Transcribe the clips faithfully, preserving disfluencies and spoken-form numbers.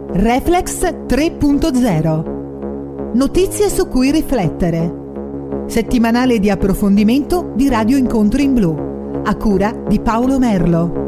Reflex tre punto zero. Notizie su cui riflettere. Settimanale di approfondimento di Radio Incontro in Blu, a cura di Paolo Merlo.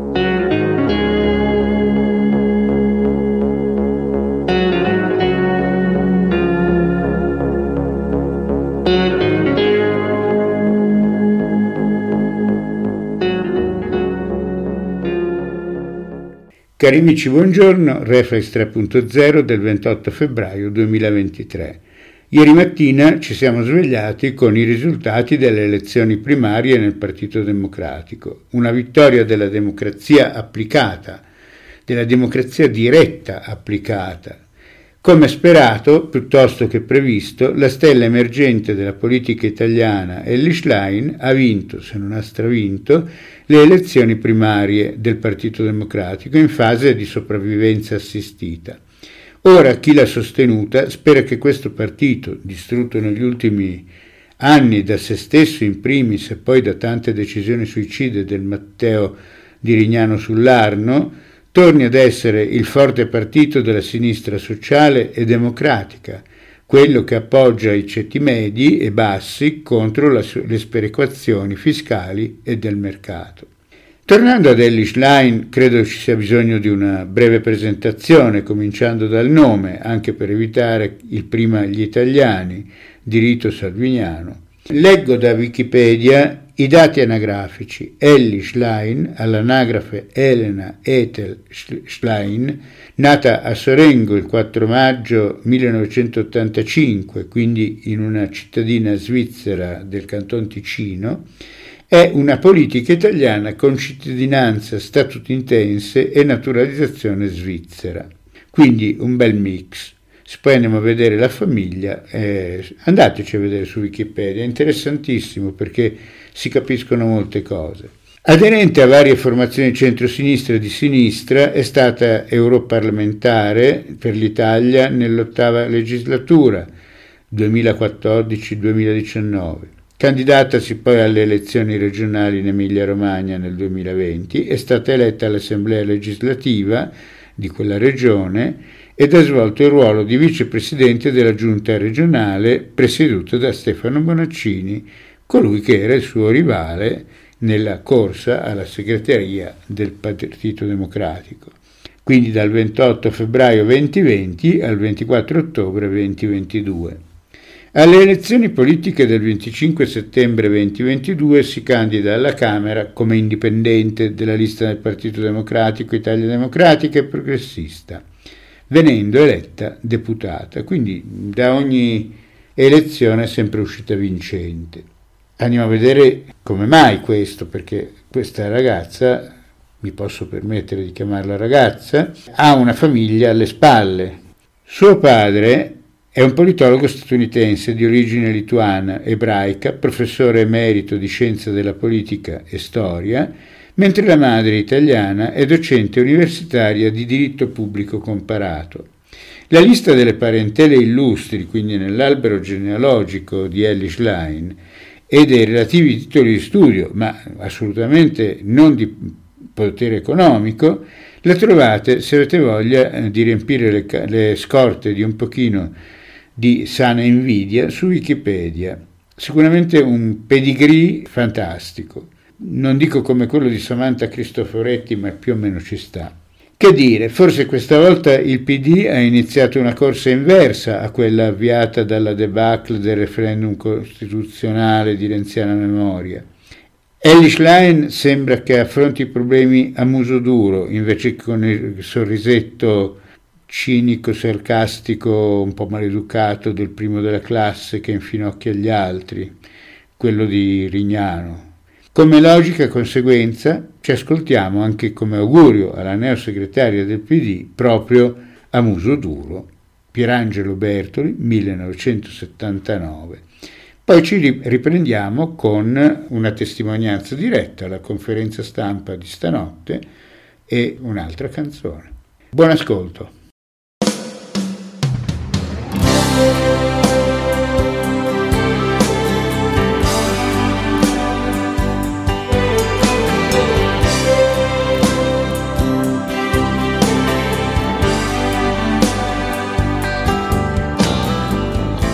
Cari amici, buongiorno, Reflex tre punto zero del ventotto febbraio duemilaventitré. Ieri mattina ci siamo svegliati con i risultati delle elezioni primarie nel Partito Democratico. Una vittoria della democrazia applicata, della democrazia diretta applicata. Come sperato, piuttosto che previsto, la stella emergente della politica italiana, Elly Schlein, ha vinto, se non ha stravinto, le elezioni primarie del Partito Democratico in fase di sopravvivenza assistita. Ora chi l'ha sostenuta spera che questo partito, distrutto negli ultimi anni da se stesso in primis e poi da tante decisioni suicide del Matteo di Rignano sull'Arno, torni ad essere il forte partito della sinistra sociale e democratica, quello che appoggia i ceti medi e bassi contro la, le sperequazioni fiscali e del mercato. Tornando ad Elly Schlein, credo ci sia bisogno di una breve presentazione, cominciando dal nome, anche per evitare il prima gli italiani, di rito salviniano. Leggo da Wikipedia i dati anagrafici. Elly Schlein, all'anagrafe Elena Ethel Schlein, nata a Sorengo il quattro maggio millenovecentottantacinque, quindi in una cittadina svizzera del Canton Ticino, è una politica italiana con cittadinanza statunitense e naturalizzazione svizzera. Quindi un bel mix. Se poi andiamo a vedere la famiglia, eh, andateci a vedere su Wikipedia, è interessantissimo perché si capiscono molte cose. Aderente a varie formazioni centro-sinistra e di sinistra, è stata europarlamentare per l'Italia nell'ottava legislatura, duemilaquattordici duemiladiciannove. Candidatasi poi alle elezioni regionali in Emilia-Romagna nel duemilaventi, è stata eletta all'Assemblea legislativa di quella regione ed ha svolto il ruolo di vicepresidente della giunta regionale presieduta da Stefano Bonaccini, colui che era il suo rivale nella corsa alla segreteria del Partito Democratico. Quindi dal ventotto febbraio duemilaventi al ventiquattro ottobre duemilaventidue. Alle elezioni politiche del venticinque settembre duemilaventidue si candida alla Camera come indipendente della lista del Partito Democratico, Italia Democratica e Progressista, venendo eletta deputata, quindi da ogni elezione è sempre uscita vincente. Andiamo a vedere come mai questo, perché questa ragazza, mi posso permettere di chiamarla ragazza, ha una famiglia alle spalle. Suo padre è un politologo statunitense di origine lituana, ebraica, professore emerito di scienza della politica e storia, mentre la madre italiana è docente universitaria di diritto pubblico comparato. La lista delle parentele illustri, quindi nell'albero genealogico di Elly Schlein, e dei relativi titoli di studio, ma assolutamente non di potere economico, la trovate, se avete voglia di riempire le, le scorte di un pochino di sana invidia, su Wikipedia. Sicuramente un pedigree fantastico. Non dico come quello di Samantha Cristoforetti, ma più o meno ci sta. Che dire, forse questa volta il P D ha iniziato una corsa inversa a quella avviata dalla debacle del referendum costituzionale di renziana memoria. Elly Schlein sembra che affronti i problemi a muso duro, invece che con il sorrisetto cinico, sarcastico, un po' maleducato del primo della classe che infinocchia gli altri, quello di Rignano. Come logica conseguenza ci ascoltiamo anche come augurio alla neosegretaria del P D proprio a muso duro, Pierangelo Bertoli, millenovecentosettantanove. Poi ci riprendiamo con una testimonianza diretta alla conferenza stampa di stanotte e un'altra canzone. Buon ascolto.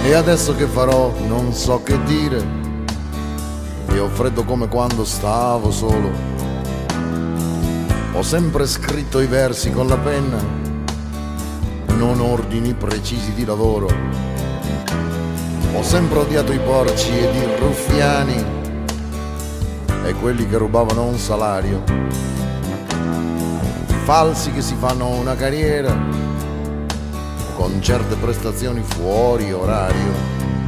E adesso che farò non so che dire, e ho freddo come quando stavo solo. Ho sempre scritto i versi con la penna, non ordini precisi di lavoro. Ho sempre odiato i porci ed i ruffiani e quelli che rubavano un salario, falsi che si fanno una carriera con certe prestazioni fuori orario.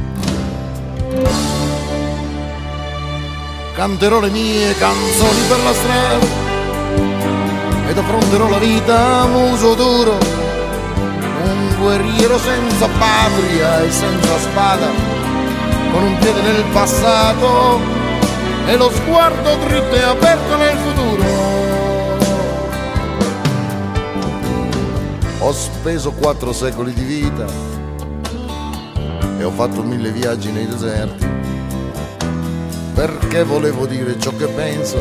Canterò le mie canzoni per la strada ed affronterò la vita a muso duro, un guerriero senza patria e senza spada, con un piede nel passato e lo sguardo dritto e aperto nel futuro. Ho speso quattro secoli di vita e ho fatto mille viaggi nei deserti, perché volevo dire ciò che penso,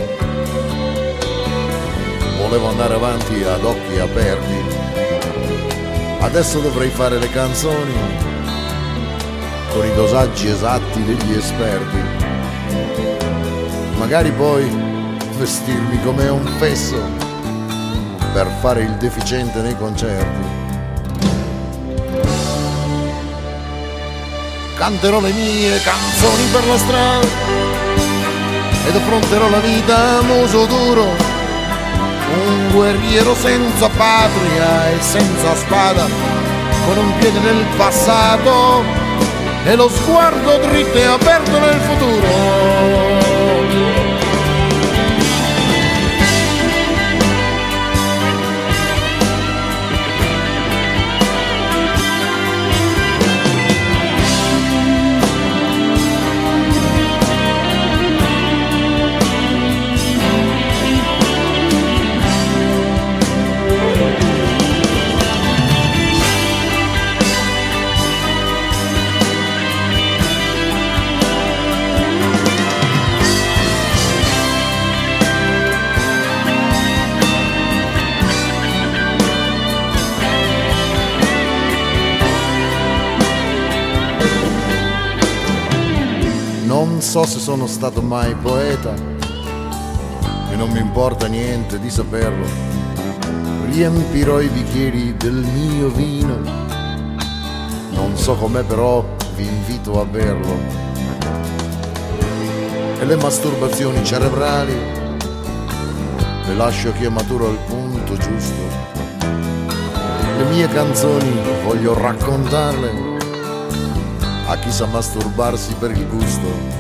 volevo andare avanti ad occhi aperti. Adesso dovrei fare le canzoni con i dosaggi esatti degli esperti, magari poi vestirmi come un fesso per fare il deficiente nei concerti. Canterò le mie canzoni per la strada ed affronterò la vita a muso duro, un guerriero senza patria e senza spada, con un piede nel passato e lo sguardo dritto e aperto nel futuro. Non so se sono stato mai poeta e non mi importa niente di saperlo. Riempirò i bicchieri del mio vino, non so com'è però vi invito a berlo. E le masturbazioni cerebrali le lascio che maturo al punto giusto. Le mie canzoni voglio raccontarle a chi sa masturbarsi per il gusto.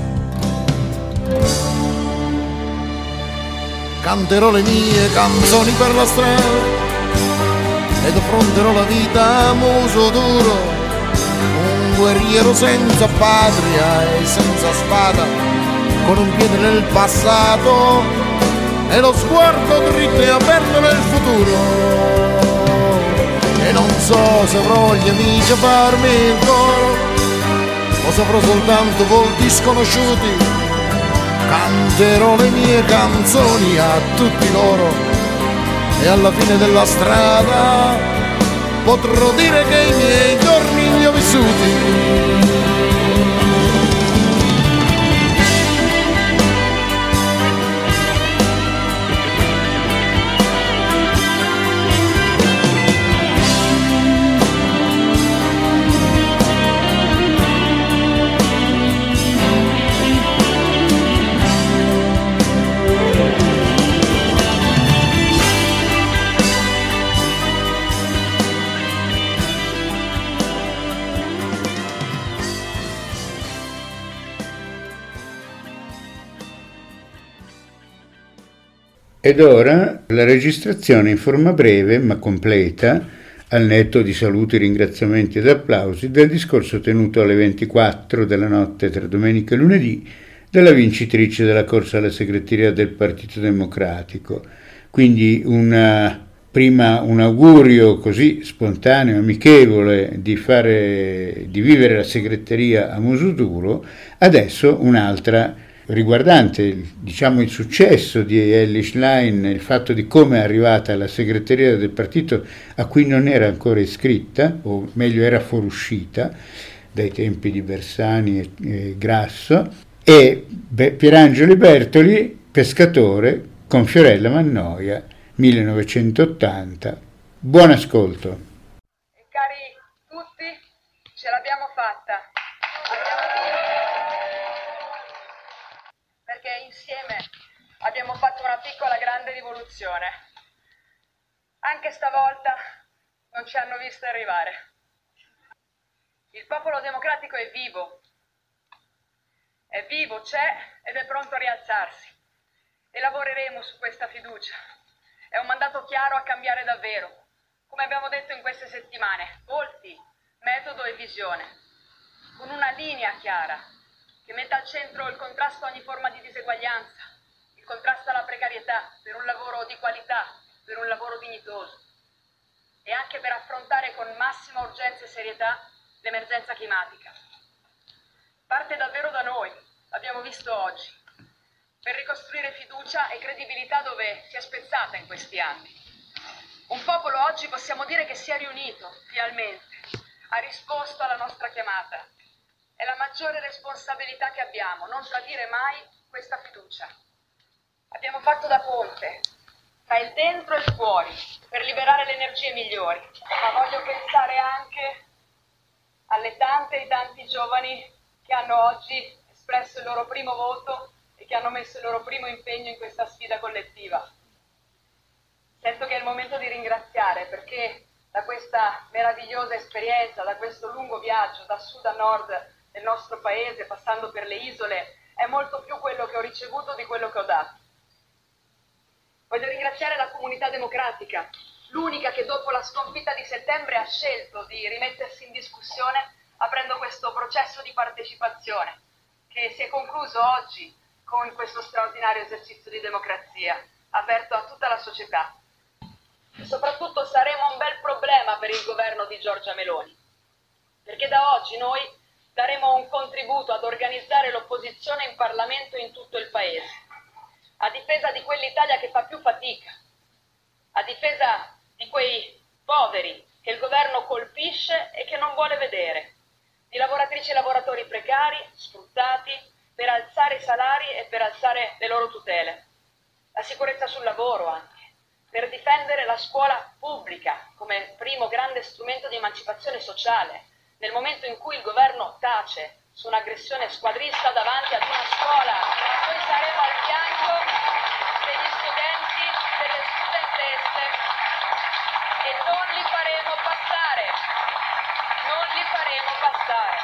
Canterò le mie canzoni per la strada ed affronterò la vita a muso duro, un guerriero senza patria e senza spada, con un piede nel passato e lo sguardo dritto e aperto nel futuro. E non so se avrò gli amici a farmi il coro o saprò soltanto volti sconosciuti. Canterò le mie canzoni a tutti loro e alla fine della strada potrò dire che i miei giorni li ho vissuti. Ed ora la registrazione in forma breve ma completa, al netto di saluti, ringraziamenti ed applausi, del discorso tenuto alle ventiquattro della notte tra domenica e lunedì dalla vincitrice della corsa alla segreteria del Partito Democratico. Quindi una, prima un augurio così spontaneo, amichevole di, fare, di vivere la segreteria a muso duro, adesso un'altra riguardante, diciamo, il successo di Elly Schlein, il fatto di come è arrivata alla segreteria del partito a cui non era ancora iscritta, o meglio era fuoriuscita, dai tempi di Bersani e, e Grasso, e Pierangelo Bertoli, pescatore, con Fiorella Mannoia, millenovecentottanta. Buon ascolto. E cari tutti, ce l'abbiamo fatta. Perché insieme abbiamo fatto una piccola grande rivoluzione. Anche stavolta non ci hanno visto arrivare. Il popolo democratico è vivo. È vivo, c'è ed è pronto a rialzarsi. E lavoreremo su questa fiducia. È un mandato chiaro a cambiare davvero, come abbiamo detto in queste settimane, volti, metodo e visione, con una linea chiara che metta al centro il contrasto a ogni forma di diseguaglianza, il contrasto alla precarietà per un lavoro di qualità, per un lavoro dignitoso e anche per affrontare con massima urgenza e serietà l'emergenza climatica. Parte davvero da noi, l'abbiamo visto oggi, per ricostruire fiducia e credibilità dove si è spezzata in questi anni. Un popolo oggi possiamo dire che si è riunito, finalmente, ha risposto alla nostra chiamata. È la maggiore responsabilità che abbiamo, non tradire mai questa fiducia. Abbiamo fatto da ponte tra il dentro e il fuori per liberare le energie migliori, ma voglio pensare anche alle tante e tanti giovani che hanno oggi espresso il loro primo voto e che hanno messo il loro primo impegno in questa sfida collettiva. Sento che è il momento di ringraziare, perché da questa meravigliosa esperienza, da questo lungo viaggio da sud a nord del nostro paese, passando per le isole, è molto più quello che ho ricevuto di quello che ho dato. Voglio ringraziare la comunità democratica, l'unica che dopo la sconfitta di settembre ha scelto di rimettersi in discussione aprendo questo processo di partecipazione che si è concluso oggi con questo straordinario esercizio di democrazia aperto a tutta la società. E soprattutto saremo un bel problema per il governo di Giorgia Meloni, perché da oggi noi daremo un contributo ad organizzare l'opposizione in Parlamento in tutto il Paese, a difesa di quell'Italia che fa più fatica, a difesa di quei poveri che il governo colpisce e che non vuole vedere, di lavoratrici e lavoratori precari, sfruttati, per alzare i salari e per alzare le loro tutele, la sicurezza sul lavoro anche, per difendere la scuola pubblica come primo grande strumento di emancipazione sociale, nel momento in cui il governo tace su un'aggressione squadrista davanti ad una scuola. Noi saremo al fianco degli studenti, delle studentesse e non li faremo passare, non li faremo passare.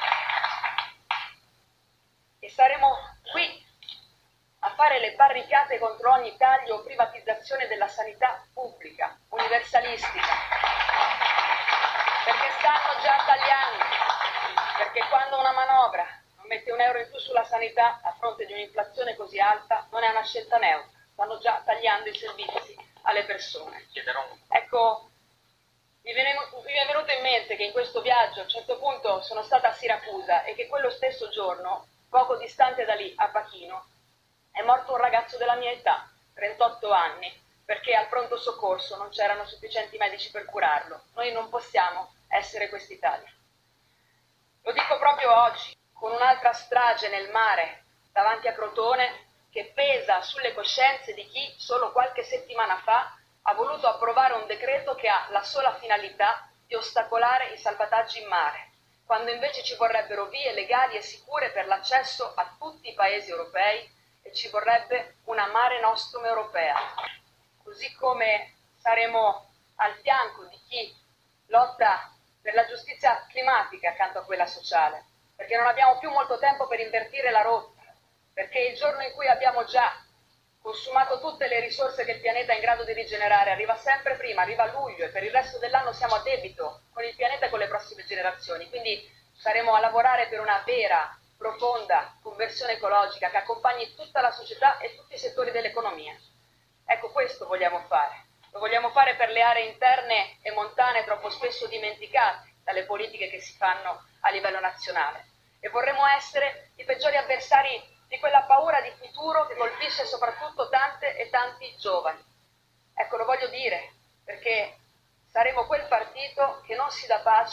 E saremo qui a fare le barricate contro ogni taglio o privatizzazione della sanità pubblica, universalistica, perché stanno già tagliando, perché quando una manovra non mette un euro in più sulla sanità a fronte di un'inflazione così alta non è una scelta neutra, stanno già tagliando i servizi alle persone. Ecco, mi è venuto in mente che in questo viaggio a un certo punto sono stata a Siracusa e che quello stesso giorno, poco distante da lì, a Pachino, è morto un ragazzo della mia età, trentotto anni, perché al pronto soccorso non c'erano sufficienti medici per curarlo. Noi non possiamo essere quest'Italia. Lo dico proprio oggi, con un'altra strage nel mare davanti a Crotone, che pesa sulle coscienze di chi solo qualche settimana fa ha voluto approvare un decreto che ha la sola finalità di ostacolare i salvataggi in mare, quando invece ci vorrebbero vie legali e sicure per l'accesso a tutti i paesi europei e ci vorrebbe una Mare Nostrum europea. Così come saremo al fianco di chi lotta per la giustizia climatica accanto a quella sociale, perché non abbiamo più molto tempo per invertire la rotta, perché il giorno in cui abbiamo già consumato tutte le risorse che il pianeta è in grado di rigenerare arriva sempre prima, arriva a luglio, e per il resto dell'anno siamo a debito con il pianeta e con le prossime generazioni. Quindi saremo a lavorare per una vera, profonda conversione ecologica che accompagni tutta la società e tutti i settori dell'economia. Ecco, questo vogliamo fare. Lo vogliamo fare per le aree interne e montane troppo spesso dimenticate dalle politiche che si fanno a livello nazionale. E vorremmo essere i peggiori avversari di quella paura di futuro che colpisce soprattutto tante e tanti giovani. Ecco, lo voglio dire, perché saremo quel partito che non si dà pace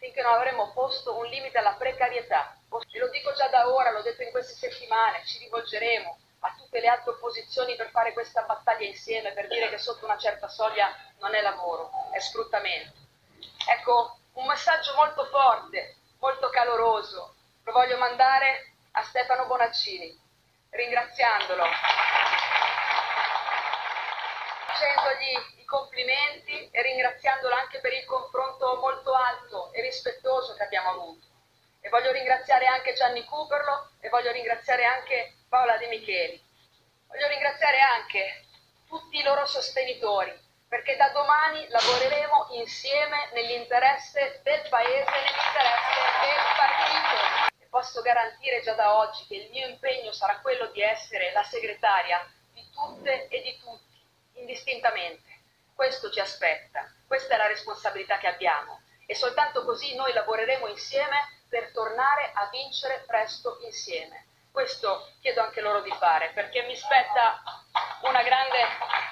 finché non avremo posto un limite alla precarietà. E lo dico già da ora, l'ho detto in queste settimane, ci rivolgeremo a tutte le altre opposizioni per fare questa battaglia insieme, per dire che sotto una certa soglia non è lavoro, è sfruttamento. Ecco, un messaggio molto forte, molto caloroso, lo voglio mandare a Stefano Bonaccini, ringraziandolo, facendogli i complimenti e ringraziandolo anche per il confronto molto alto e rispettoso che abbiamo avuto. E voglio ringraziare anche Gianni Cuperlo e voglio ringraziare anche Paola De Micheli. Voglio ringraziare anche tutti i loro sostenitori, perché da domani lavoreremo insieme nell'interesse del Paese, nell'interesse del partito. E posso garantire già da oggi che il mio impegno sarà quello di essere la segretaria di tutte e di tutti, indistintamente. Questo ci aspetta, questa è la responsabilità che abbiamo e soltanto così noi lavoreremo insieme per tornare a vincere presto insieme. Questo chiedo anche loro di fare, perché mi spetta una grande,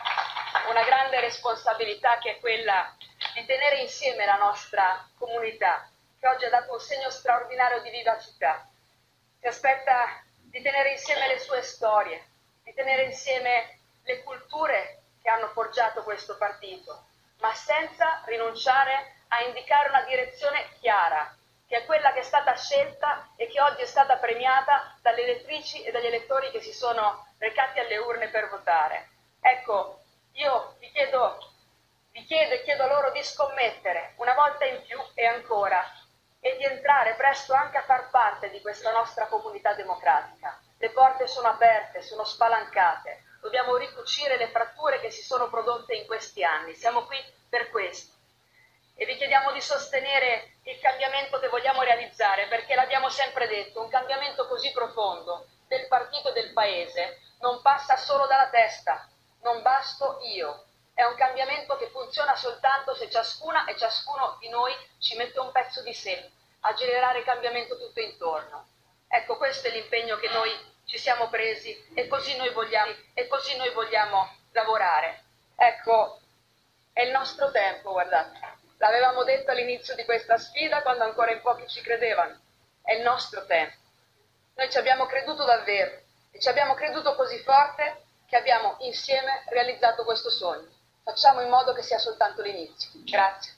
una grande responsabilità, che è quella di tenere insieme la nostra comunità, che oggi ha dato un segno straordinario di vivacità. Si aspetta di tenere insieme le sue storie, di tenere insieme le culture che hanno forgiato questo partito, ma senza rinunciare a indicare una direzione chiara, che è quella che è stata scelta e che oggi è stata premiata dalle elettrici e dagli elettori che si sono recati alle urne per votare. Ecco, io vi chiedo, vi chiedo e chiedo loro di scommettere una volta in più e ancora e di entrare presto anche a far parte di questa nostra comunità democratica. Le porte sono aperte, sono spalancate, dobbiamo ricucire le fratture che si sono prodotte in questi anni, siamo qui per questo. E vi chiediamo di sostenere il cambiamento che vogliamo realizzare, perché l'abbiamo sempre detto, un cambiamento così profondo del partito e del paese non passa solo dalla testa, non basto io. È un cambiamento che funziona soltanto se ciascuna e ciascuno di noi ci mette un pezzo di sé a generare cambiamento tutto intorno. Ecco, questo è l'impegno che noi ci siamo presi e così noi vogliamo, e così noi vogliamo lavorare. Ecco, è il nostro tempo, guardate. L'avevamo detto all'inizio di questa sfida quando ancora in pochi ci credevano. È il nostro tempo. Noi ci abbiamo creduto davvero e ci abbiamo creduto così forte che abbiamo insieme realizzato questo sogno. Facciamo in modo che sia soltanto l'inizio. Grazie.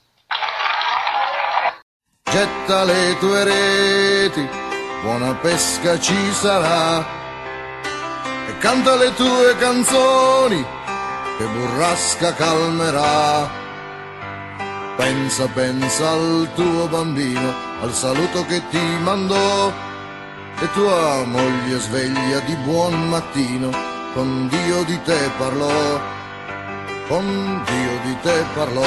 Getta le tue reti, buona pesca ci sarà, e canta le tue canzoni che burrasca calmerà. Pensa, pensa al tuo bambino, al saluto che ti mandò, e tua moglie sveglia di buon mattino, con Dio di te parlò, con Dio di te parlò.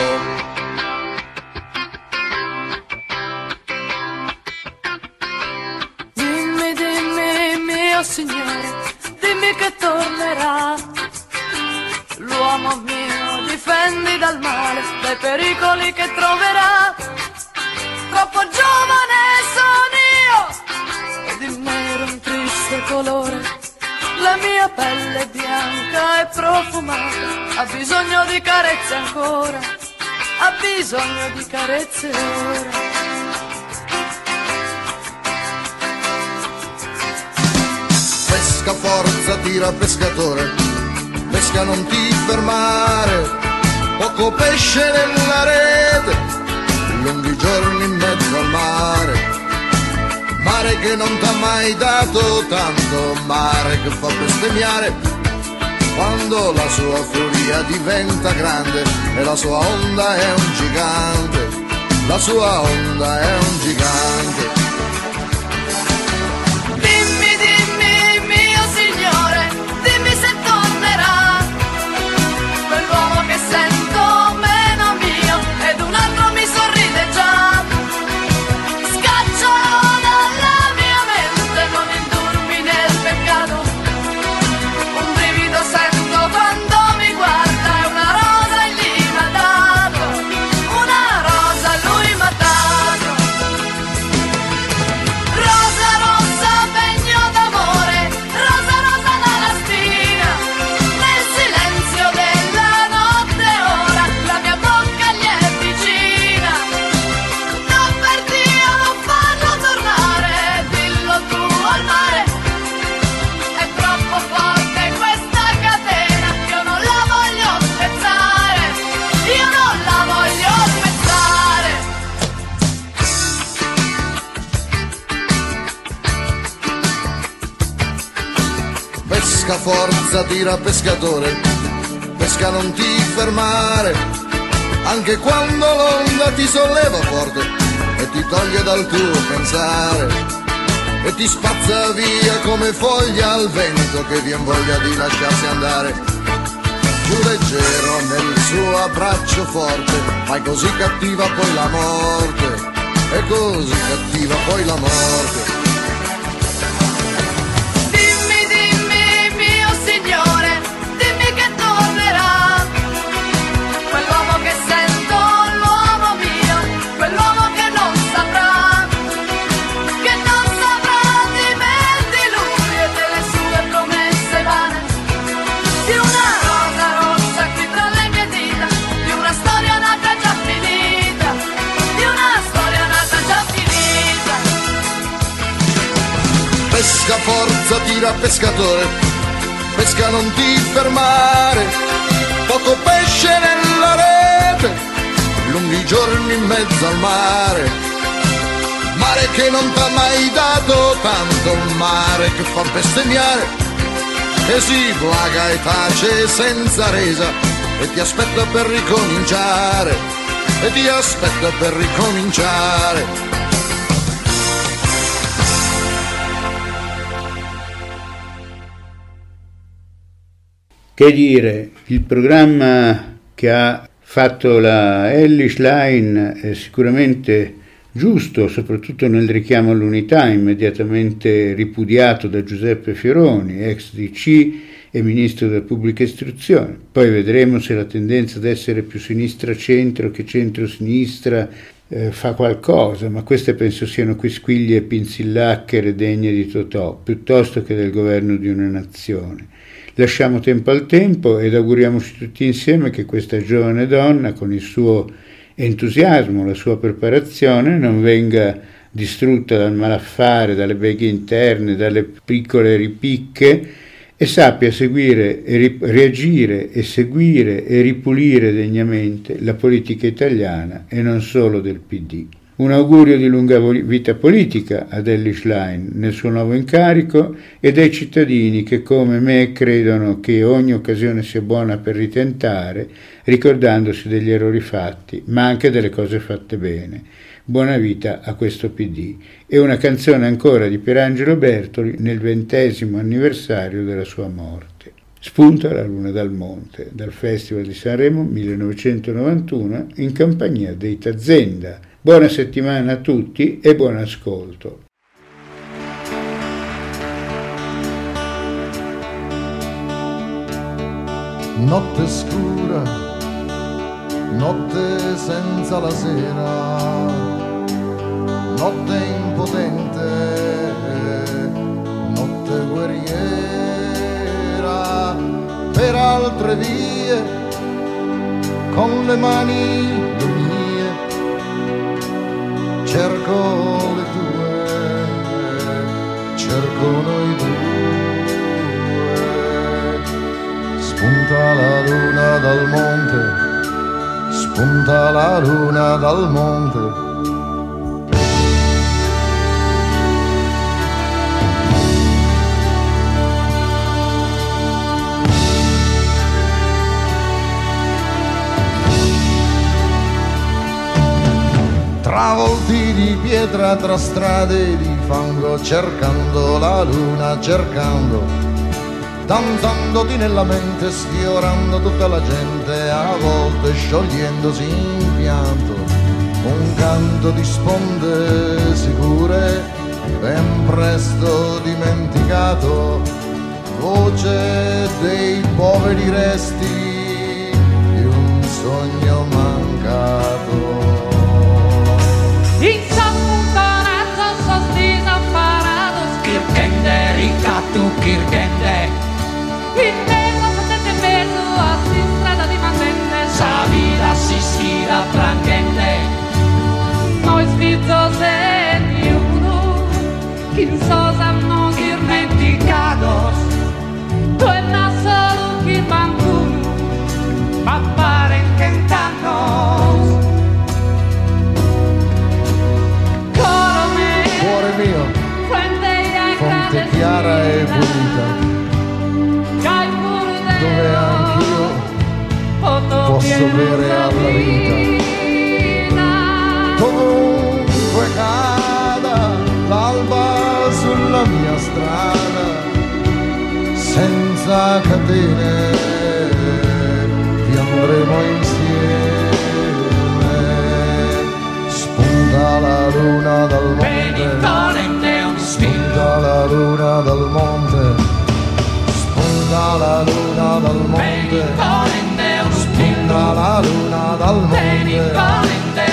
Dimmi, dimmi, mio Signore, dimmi che tornerà, l'uomo mio, difendi dal male, dai pericoli che troverà. Troppo giovane sono io ed il nero un triste colore, la mia pelle è bianca e profumata, ha bisogno di carezze ancora, ha bisogno di carezze ora. Pesca forza, tira pescatore, pesca non ti fermare, poco pesce nella rete, lunghi giorni in mezzo al mare, mare che non t'ha mai dato tanto, mare che fa bestemmiare quando la sua furia diventa grande, e la sua onda è un gigante, la sua onda è un gigante. Sento meno mio ed un altro mi sorride già, scaccialo dalla mia mente, non indurmi nel peccato, un brivido sento quando mi guarda, è una rosa e gli m'ha dato, una rosa lui m'ha dato. pesca forza, tira pescatore, pesca non ti fermare, anche quando l'onda ti solleva forte e ti toglie dal tuo pensare e ti spazza via come foglia al vento che vien voglia di lasciarsi andare. Più leggero nel suo abbraccio forte, ma è così cattiva poi la morte, è così cattiva poi la morte. Pesca forza, tira pescatore, pesca non ti fermare, poco pesce nella rete, lunghi giorni in mezzo al mare, mare che non t'ha mai dato tanto, un mare che fa bestemmiare, e si plaga e tace senza resa, e ti aspetta per ricominciare, e ti aspetta per ricominciare. Che dire, il programma che ha fatto la Ellis Line è sicuramente giusto, soprattutto nel richiamo all'unità immediatamente ripudiato da Giuseppe Fioroni, ex D C e ministro della pubblica istruzione. Poi vedremo se la tendenza ad essere più sinistra-centro che centro-sinistra eh, fa qualcosa, ma queste penso siano quisquiglie e pinzillacchere degne di Totò, piuttosto che del governo di una nazione. Lasciamo tempo al tempo ed auguriamoci tutti insieme che questa giovane donna, con il suo entusiasmo, la sua preparazione, non venga distrutta dal malaffare, dalle beghe interne, dalle piccole ripicche, e sappia seguire e ri- reagire e seguire e ripulire degnamente la politica italiana e non solo del P D. Un augurio di lunga vita politica ad Ellis Line nel suo nuovo incarico e dai cittadini che come me credono che ogni occasione sia buona per ritentare, ricordandosi degli errori fatti, ma anche delle cose fatte bene. Buona vita a questo P D. E una canzone ancora di Pierangelo Bertoli nel ventesimo anniversario della sua morte. Spunta la luna dal monte, dal Festival di Sanremo millenovecentonovantuno in compagnia dei Tazenda. Buona settimana a tutti e buon ascolto. Notte scura, notte senza la sera, notte impotente, notte guerriera, per altre vie, con le mani le mie, cerco le tue, cerco noi due. Spunta la luna dal monte, spunta la luna dal monte. Tra volti di pietra, tra strade di fango, cercando la luna, cercando, danzandoti nella mente, sfiorando tutta la gente, a volte sciogliendosi in pianto, un canto di sponde sicure, ben presto dimenticato, voce dei poveri resti di un sogno mancato. Insampuntonato, sostiso, parato, kirkende, ricatto, kirkende. In mezzo, potete in mezzo, a si strada di mantenne, sa vita si sfida prangente. Noi svizzose ni uno, quin sosa non dimenticados, tu e na solo chi mancuno, ma pare che intanto. Cuore mio, fonte chiara e pulita, senso vere alla vita. Dovunque cada l'alba sulla mia strada, senza catene vi andremo insieme. Spunta la luna dal monte, spunta la luna dal monte, spunta la luna dal monte, spunta la luna dal monte.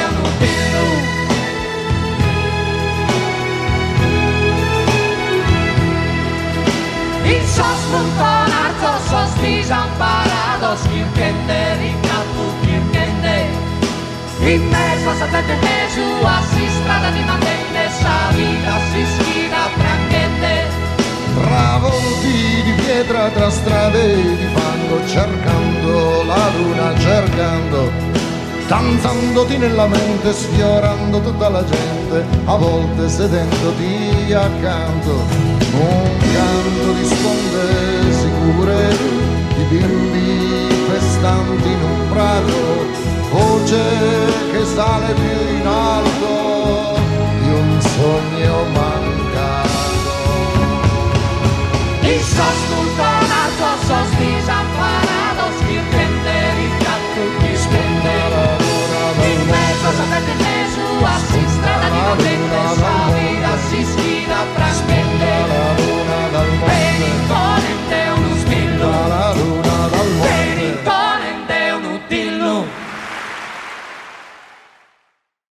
Il sos spuntonato, sos disamparados, kirkende, ricattu, kirkende. In mezzo a sapete che su assi strada di mantenne, sa vita si schina tranchette. Tra volti di pietra, tra strade di fango, cercando la luna, cercando, danzandoti nella mente, sfiorando tutta la gente, a volte sedendoti accanto. Un canto di sponde sicure, di bimbi festanti in un prato, voce che sale più